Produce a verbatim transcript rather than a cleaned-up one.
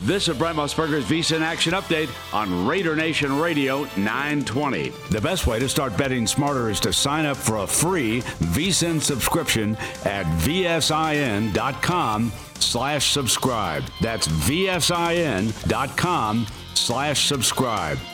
This is Brent Musburger's VSiN Action Update on Raider Nation Radio nine twenty. The best way to start betting smarter is to sign up for a free VSiN subscription at vsin.com slash subscribe. That's vsin.com slash subscribe.